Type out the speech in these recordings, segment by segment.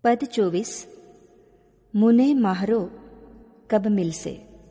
पद 24। मुने माहरो कब मिलसे।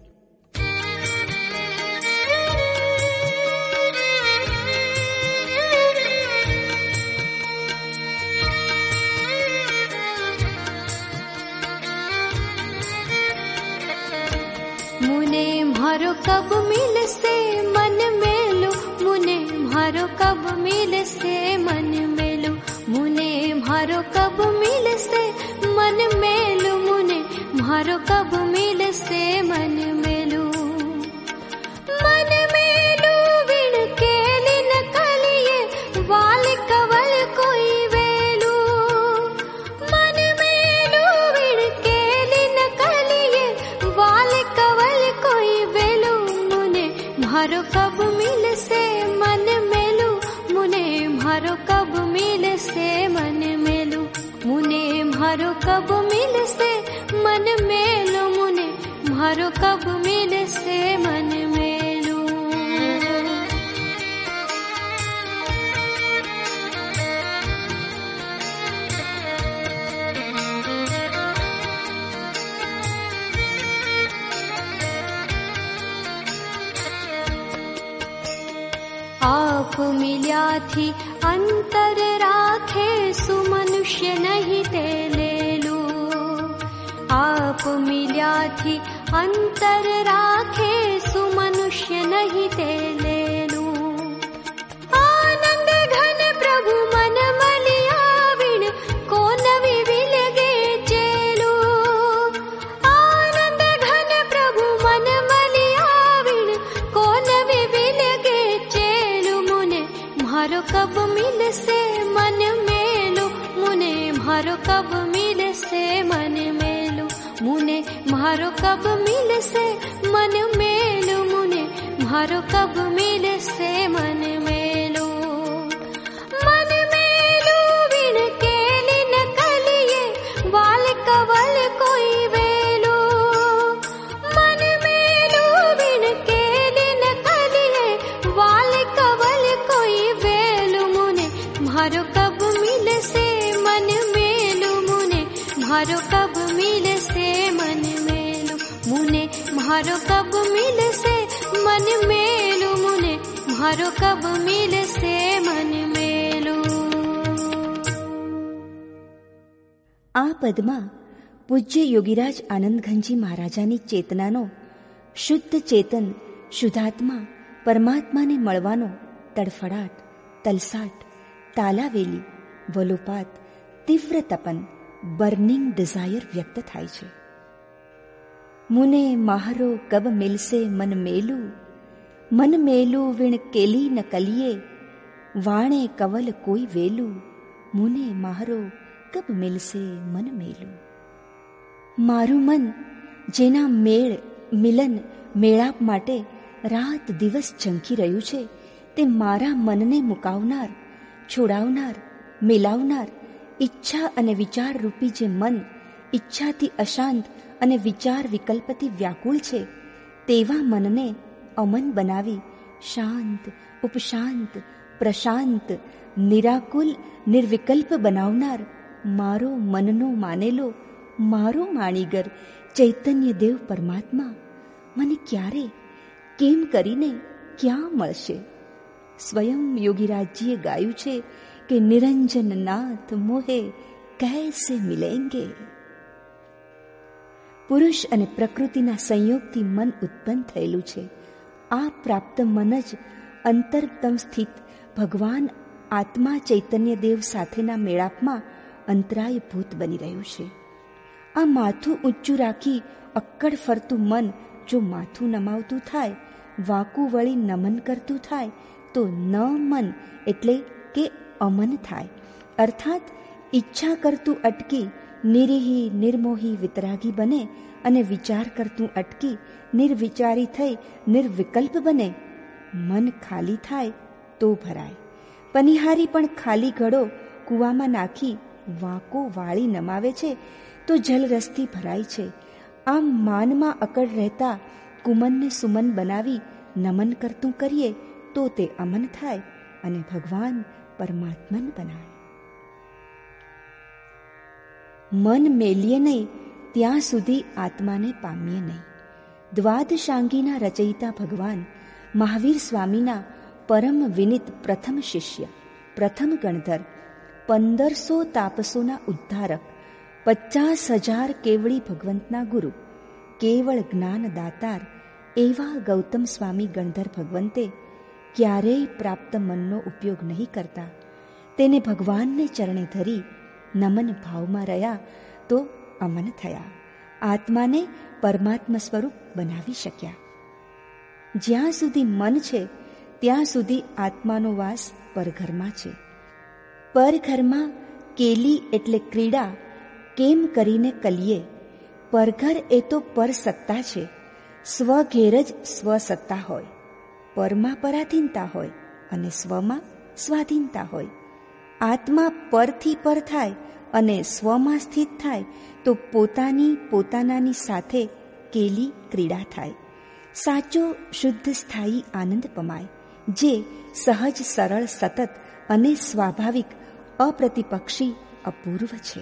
मुने म्हारो कब मिलसे मन मेलो, मुने म्हारो कब मिलसे मन मेलो, मुने म्हारो कब मिलसे मन मेलो, मुने म्हारो कब मिलसे मन मेलो। मन मेलो विण केली न कलिये वाल कवल कोई वेलू, मन मेलो विण केली न कलिये वाल कवल कोई वेलू, मुने म्हारो कब मिलसे मन मेलो, मुने म्हारो कब मिलसे मन मेलो, मुने म्हारो कब मिलसे मन मेलो, मुने म्हारो कब मिलसे मन मेलो। आप मिल्या थी अंतर राखे सुमनुष्य नहीं ते ले लो, आप मिल्या थी अंतर राखे सुमनुष्य नहीं ते ले लो। आनंद घन प्रभु मन मलिया विण को नवी विलगे चेलो, आनंद घन प्रभु मन मलिया विण को नवी विलगे चेलो, मुने म्हारो कब मिलसे मन मेलो, मुने म्हारो कब मिलसे मन मेलो, मुने म्हारो कब मिलसे मन मेलो, मुने म्हारो कब मिलसे मन मेलो। मन मेलो विण केली न कलिये वाल कवल कोई वेलो, मन मेलो विण केली न कलिये वाल कवल कोई वेलो, मुने म्हारो कब मिलसे मन मेलो, मुने म्हारो कब मिलसे मन मेलो, मुने म्हारो कब मिलसे मन मेलो, मुने म्हारो कब मिलसे मन मेलो। આ પદમાં પૂજ્ય યોગીરાજ આનંદઘનજી મહારાજાની ચેતનાનો, શુદ્ધ ચેતન શુદ્ધાત્મા પરમાત્માને મળવાનો તડફડાટ, તલસાટ, તાલાવેલી, વલોપાત, તીવ્ર તપન, બર્નિંગ ડિઝાયર વ્યક્ત થાય છે. મુને માહરો કબ મિલસે મન મેલું વિણ કેલી ન કલિયે વાણે કવલ કોઈ વેલું, મુને માહરો કબ મિલસે મન મેલું. મારું મન જેના મિલન મેળાપ માટે રાત દિવસ ઝંખી રહ્યું છે, તે મારા મનને મુકાવનાર, છોડાવનાર, મિલાવનાર, ઈચ્છા અને વિચાર રૂપી જે મન ઈચ્છાથી અશાંત અને વિચાર વિકલ્પથી વ્યાકુળ છે, તેવા મનને અમન બનાવી શાંત, ઉપશાંત, પ્રશાંત, નિરાકુલ, નિર્વિકલ્પ બનાવનાર મારો મનનો માનેલો, મારો માણીગર ચૈતન્ય દેવ પરમાત્મા મને ક્યારે, કેમ કરીને, ક્યાં મળશે? સ્વયં યોગીરાજજીએ ગાયું છે કે નિરંજન નાથ મોહે કૈસે મિલેંગે. પુરુષ અને પ્રકૃતિના સંયોગથી મન ઉત્પન્ન થયેલું છે. આ પ્રાપ્ત મન જ અંતરતમ સ્થિત ભગવાન આત્મા ચૈતન્ય દેવ સાથેના મેળાપમાં અંતરાયભૂત બની રહ્યું છે. આ માથું ઊંચું રાખી અક્કડ ફરતું મન જો માથું નમાવતું થાય, વાંકું વળી નમન કરતું થાય, તો ન મન એટલે કે અમન થાય. અર્થાત ઈચ્છા કરતું અટકી નિરીહી, નિર્મોહી, વિતરાગી બને અને વિચાર કરતું અટકી નિર્વિચારી થઈ નિર્વિકલ્પ બને. મન ખાલી થાય તો ભરાય. પનિહારી પણ ખાલી ઘડો કૂવામાં નાખી વાંકો વાળી નમાવે છે તો જલરસથી ભરાય છે. આમ માનમાં અકડ રહેતા કુમનને સુમન બનાવી નમન કરતું કરીએ તો તે અમન થાય અને ભગવાન પરમાત્મન બનાય. મન મેલીએ નહીં ત્યાં સુધી આત્માને પામીએ નહીં. દ્વાદશાંગીના રચયિતા ભગવાન મહાવીર સ્વામીના પરમ વિનિત પ્રથમ શિષ્ય, પ્રથમ ગણધર, 1500 તાપસોના ઉદ્ધારક, 50,000 કેવળી ભગવંતના ગુરુ, કેવળ જ્ઞાન દાતાર એવા ગૌતમ સ્વામી ગણધર ભગવંતે ક્યારેય પ્રાપ્ત મનનો ઉપયોગ નહીં કરતા તેને ભગવાનને ચરણે ધરી નમન ભાવમાં રહ્યા તો અમન થયા, આત્માને પરમાત્મા સ્વરૂપ બનાવી શક્યા. જ્યાં સુધી મન છે ત્યાં સુધી આત્માનો વાસ પરઘરમાં છે. પરઘરમાં કેલી એટલે ક્રીડા કેમ કરીને કલીએ. પરઘર એ તો પરસત્તા છે. સ્વઘેર જ સ્વસત્તા હોય, પરમાં પરાધીનતા હોય અને સ્વમાં સ્વાધીનતા હોય. આત્મા પરથી પર થાય અને સ્વમાં સ્થિત થાય તો પોતાનાની સાથે કેલી ક્રીડા થાય. સાચો શુદ્ધ સ્થાયી આનંદ પમાય, જે સહજ સરળ સતત અને સ્વાભાવિક અપ્રતિપક્ષી અપૂર્વ છે.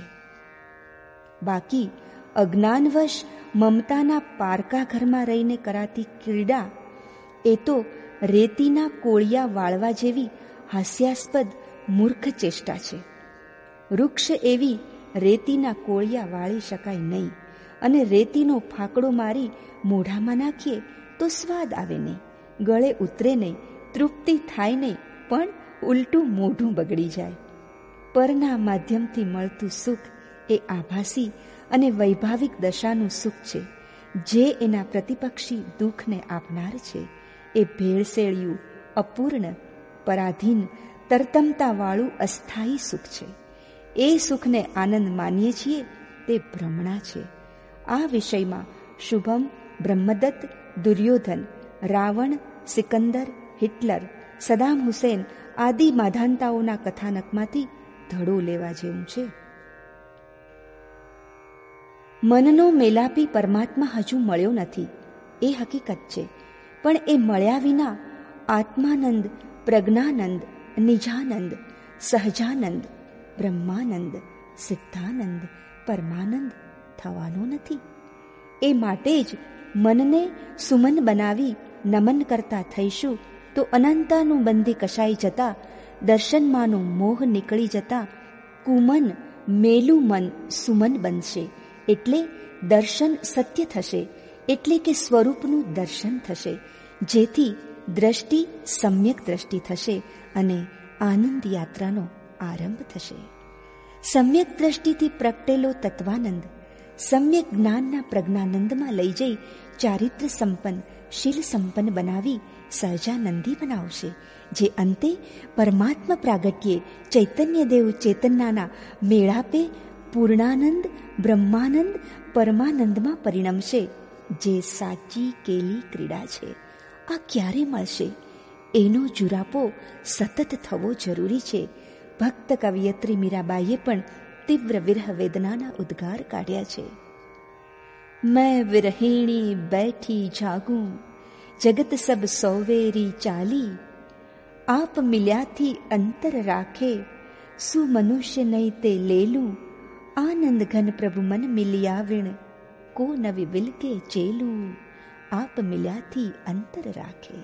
બાકી અજ્ઞાનવશ મમતાના પારકા ઘરમાં રહીને કરાતી ક્રીડા એ તો રેતીના કોળિયા વાળવા જેવી હાસ્યાસ્પદ મૂર્ખ ચેષ્ટા છે. વૃક્ષ એવી રેતીના કોળિયા વાળી શકાય નહીં અને રેતીનો ફાકડો મારી મોઢામાં નાખીએ તો સ્વાદ આવે નહીં, ગળે ઉતરે નહીં, તૃપ્તિ થાય નહીં, પણ ઉલટું મોઢું બગડી જાય. પરના માધ્યમથી મળતું સુખ એ આભાસી અને વૈભાવિક દશાનું સુખ છે, જે એના પ્રતિપક્ષી દુઃખને આપનાર છે. એ ભેળસેળિયું, અપૂર્ણ, પરાધીન, તરતમતાવાળું અસ્થાયી સુખ છે. એ સુખને આનંદ માનીએ છીએ તે ભ્રમણા છે. આ વિષયમાં Shubham, Brahmadatta, Duryodhan, Ravan, Sikandar, Hitler, Saddam Hussein આદિ માધાનતાઓના કથાનકમાંથી ધડો લેવા જેવું છે. મનનો મેલાપી પરમાત્મા હજુ મળ્યો નથી એ હકીકત છે, પણ એ મળ્યા વિના આત્માનંદ, પ્રજ્ઞાનંદ, નિજાનંદ, સહજાનંદ, બ્રહ્માનંદ, સિદ્ધાનંદ, પરમાનંદ થવાનો નથી. એ માટે જ મનને સુમન બનાવી નમન કરતા થઈશું તો અનંતાનુબંધી કશાઈ જતા, દર્શનમાંનો મોહ નીકળી જતા કુમન મેલું મન સુમન બનશે. એટલે દર્શન સત્ય થશે, એટલે કે સ્વરૂપનું દર્શન થશે, જેથી દ્રષ્ટિ સમ્યક દ્રષ્ટિ થશે અને આનંદ યાત્રાનો આરંભ થશે. સમ્યક દ્રષ્ટિથી પ્રગટેલો તત્વાનંદ સમ્યક જ્ઞાનના પ્રજ્ઞાનંદમાં લઈ જઈ ચારિત્ર સંપન્ન, શીલ સંપન્ન બનાવી સહજાનંદી બનાવશે, જે અંતે પરમાત્મા પ્રાગટ્યે ચૈતન્યદેવ ચેતનાના મેળાપે પૂર્ણાનંદ, બ્રહ્માનંદ, પરમાનંદમાં પરિણમશે, જે સાચી કેલી ક્રીડા છે. આ ક્યારે મળશે? એનો જુરાપો સતત થવો જરૂરી છે. ભક્ત કવિયત્રી મીરાબાઈએ પણ તીવ્ર વિરહ વેદનાના ઉદ્ગાર કાઢ્યા છે. મેં વિરહીણી બેઠી જાગું, જગત સબ સોવેરી ચાલી, આપ મિલ્યાથી અંતર રાખે, સુ મનુષ્ય નહીં તે લેલું, આનંદ ઘન પ્રભુ મન મિલિયા વિણ, કો નવી વિલકે ચેલું, આપ મિલ્યાથી અંતર રાખે.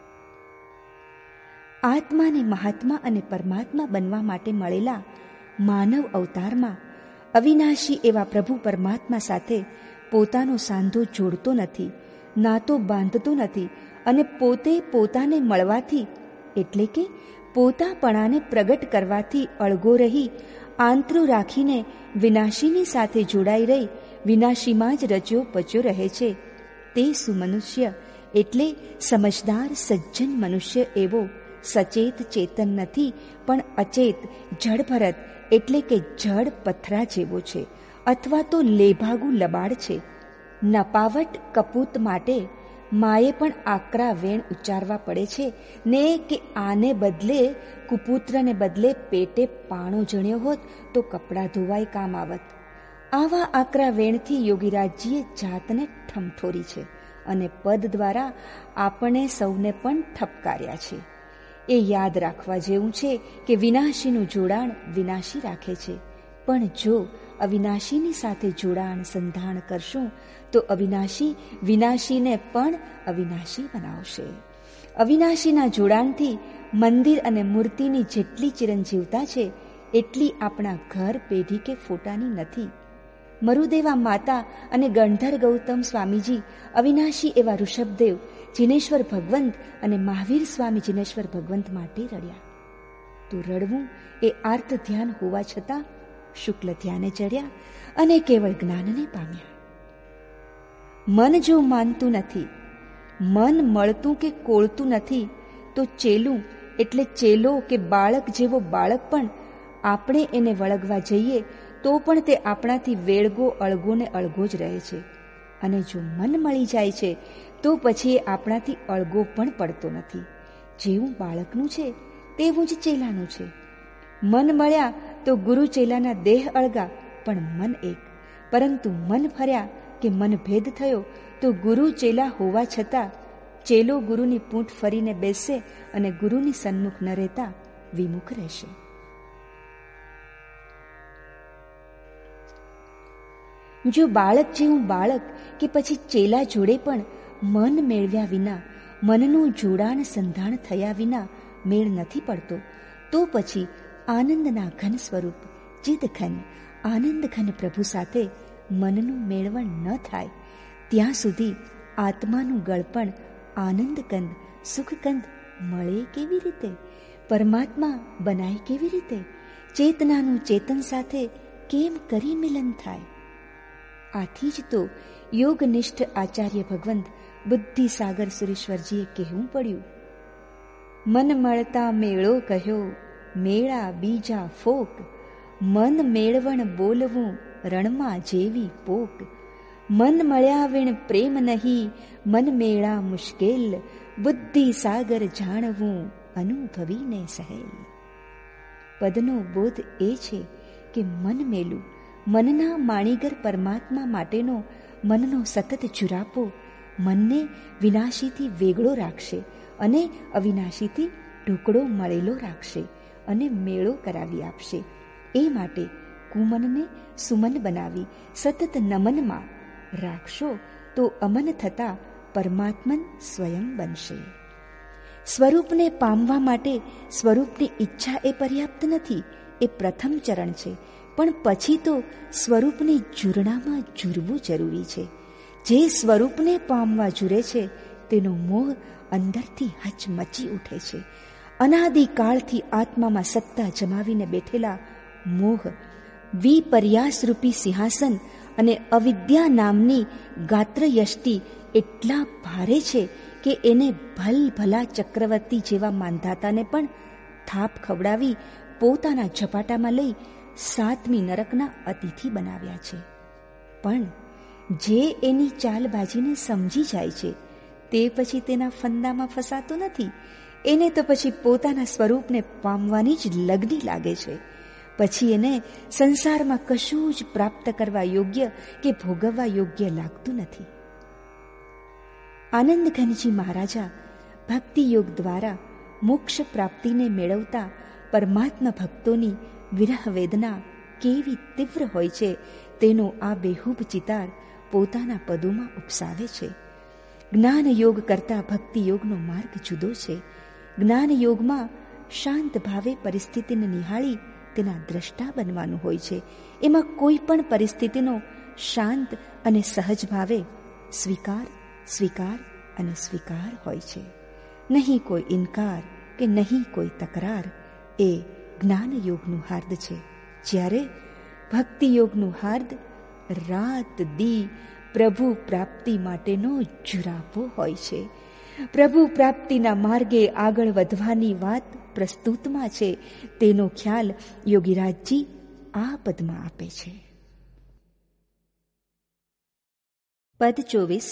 આત્માને મહાત્મા અને પરમાત્મા બનવા માટે મળેલા માનવ અવતારમાં અવિનાશી એવા પ્રભુ પરમાત્મા સાથે પોતાનો સાંધો જોડતો નથી, નાતો બાંધતો નથી અને પોતે પોતાને મળવાથી એટલે કે પોતાપણાને પ્રગટ કરવાથી અળગો રહી આંતરું રાખીને વિનાશીની સાથે જોડાઈ રહી વિનાશીમાં જ રચ્યો પચ્યો રહે છે. તે સુમનુષ્ય એટલે સમજદાર સજ્જન મનુષ્ય એવો સચેત ચેતન નથી, પણ અચેત જડભરત એટલે કે જડ પથરા જેવો છે, અથવા તો લેભાગુ લબાડ છે. નપાવટ કપૂત માટે માએ પણ આકરા વેણ ઉચ્ચારવા પડે છે ને, કે આને બદલે કુપુત્રને બદલે પેટે પાણો જણ્યો હોત તો કપડાં ધોવાય કામ આવત. આવા આકરા વેણથી યોગીરાજજીએ જાતને ઠમઠોરી છે અને પદ દ્વારા આપણે સૌને પણ ઠપકાર્યા છે. એ યાદ રાખવા જેવું છે કે વિનાશીનું જોડાણ વિનાશી રાખે છે, પણ જો અવિનાશીની સાથે જોડાણ સંધાણ કરશું તો અવિનાશી વિનાશીને પણ અવિનાશી બનાવશે. અવિનાશીના જોડાણથી મંદિર અને મૂર્તિની જેટલી ચિરંજીવતા છે એટલી આપણા ઘર, પેઢી કે ફોટાની નથી. મરુદેવા માતા અને ગણધર ગૌતમ સ્વામીજી અવિનાશી એવા ઋષભદેવ જિનેશ્વર ભગવંત અને મહાવીર સ્વામી જિનેશ્વર ભગવંત માટે રડ્યા. તો રડવું એ આર્ત ધ્યાન હોવા છતાં શુક્લ ધ્યાને ચડ્યા અને કેવળ જ્ઞાનને પામ્યા. મન જો માનતું નથી, મન મળતું કે કોળતું નથી, તો ચેલું એટલે ચેલો કે બાળક જેવો બાળક પણ આપણે એને વળગવા જઈએ તો પણ તે આપણાથી વેળગો અળગો ને અળગો જ રહે છે. અને જો મન મળી જાય છે તો પછી એ આપણાથી અળગો પણ પડતો નથી. જેવું બાળકનું છે તેવું જ ચેલાનું છે. મન મળ્યા તો ગુરુ ચેલાના દેહ અળગા, પણ મન એક. પરંતુ મન ફર્યા કે મન ભેદ થયો તો ગુરુ ચેલા હોવા છતાં ચેલો ગુરુની પૂંઠ ફરીને બેસશે અને ગુરુની સન્મુખ ન રહેતા વિમુખ રહેશે. જો બાળક જેવું બાળક કે પછી ચેલા જોડે પણ મન મેળવ્યા વિના, મનનું જોડાણ સંધાણ થયા વિના મેળ નથી પડતો, તો પછી આનંદના ઘન સ્વરૂપ ચિદઘન આનંદ ઘન પ્રભુ સાથે મનનું મેળવણ ન થાય ત્યાં સુધી આત્માનું ગળપણ આનંદકંદ સુખકંદ મળે કેવી રીતે? પરમાત્મા બનાય કેવી રીતે? ચેતનાનું ચેતન સાથે કેમ કરી મિલન થાય? આથી જ તો યોગનિષ્ઠ આચાર્ય ભગવંત બુદ્ધિસાગર સુરેશ્વરજીએ કહેવું પડ્યું, મન મળતા મેળો કહ્યો, મેળા બીજા ફોક, મન મેળવણ બોલવું રણમાં જેવી પોક, મન મળ્યા વિણ પ્રેમ નહીં, મન મેળા મુશ્કેલ, બુદ્ધિસાગર જાણવું અનુભવીને સહેલ. પદનો બોધ એ છે કે મન મેલું, મનના માણીગર પરમાત્મા માટેનો મનનો સતત જુરાપો મનને વિનાશીથી વેગળો રાખશે અને અવિનાશીથી ઢોકળો મળેલો રાખશે અને મેળો કરાવી આપશે. એ માટે કુમનને સુમન બનાવી સતત નમનમાં રાખશો તો અમન થતા પરમાત્મન સ્વયં બનશે. સ્વરૂપને પામવા માટે સ્વરૂપની ઈચ્છા એ પર્યાપ્ત નથી, એ પ્રથમ ચરણ છે. પણ પછી તો સ્વરૂપની જુરણામાં જુરવું જરૂરી છે. જે સ્વરૂપને પામવા જુરે છે તેનો મોહ અંદરથી હચમચી ઉઠે છે. અનાદિકાળથી આત્મામાં સત્તા જમાવીને બેઠેલા મોહ વિપર્યાસરૂપી સિંહાસન અને અવિદ્યા નામની ગાત્રયષ્ટિ એટલા ભારે છે કે એને ભલભલા ચક્રવર્તી જેવા માંધાતાને પણ થાપ ખવડાવી પોતાના ઝપાટામાં લઈ 7મી નરકના અતિથિ બનાવ્યા છે. પણ જે એની ચાલબાજીને સમજી જાય છે તે પછી તેના ફંદામાં ફસાતો નથી. એને તો પછી પોતાના સ્વરૂપને પામવાની જ લગની લાગે છે. પછી એને સંસારમાં કશું જ પ્રાપ્ત કરવા યોગ્ય કે ભોગવવા યોગ્ય લાગતું નથી. આનંદ ઘનજી મહારાજા ભક્તિ યોગ દ્વારા મોક્ષ પ્રાપ્તિને મેળવતા પરમાત્મા ભક્તોની વિરહ વેદના કેવી તીવ્ર હોય છે તેનો આ બેહૂબ ચિતાર પોતાના પદોમાં ઉપસાવે છે. જ્ઞાન યોગ કરતા ભક્તિ યોગનો માર્ગ જુદો છે. જ્ઞાન યોગમાં શાંત ભાવે પરિસ્થિતિને નિહાળી તેના દ્રષ્ટા બનવાનું હોય છે. એમાં કોઈ પણ પરિસ્થિતિનો શાંત અને સહજ ભાવે સ્વીકાર સ્વીકાર અને સ્વીકાર હોય છે. નહીં કોઈ ઇનકાર કે નહીં કોઈ તકરાર. એ જ્ઞાન યોગનું હાર્દ છે. જ્યારે ભક્તિ યોગનું હાર્દ રાત દી પ્રભુ પ્રાપ્તિ માટેનો જુરાપો હોય છે. પ્રભુ પ્રાપ્તિના માર્ગે આગળ વધવાની વાત પ્રસ્તુતમાં છે. તેનો ખ્યાલ યોગીરાજજી આ પદમાં આપે છે. પદ 24.